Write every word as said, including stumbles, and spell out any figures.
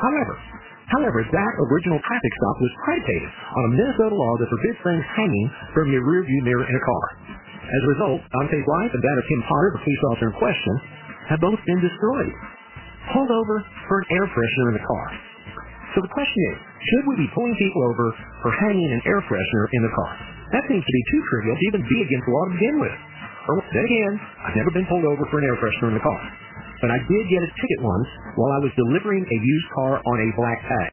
However, however, that original traffic stop was predicated on a Minnesota law that forbids things hanging from your rearview mirror in a car. As a result, Dante's life and that of Kim Potter, the police officer in question, have both been destroyed. Pulled over for an air freshener in the car. So the question is, should we be pulling people over for hanging an air freshener in the car? That seems to be too trivial to even be against the law to begin with. Or then again, I've never been pulled over for an air freshener in the car. But I did get a ticket once while I was delivering a used car on a black tag.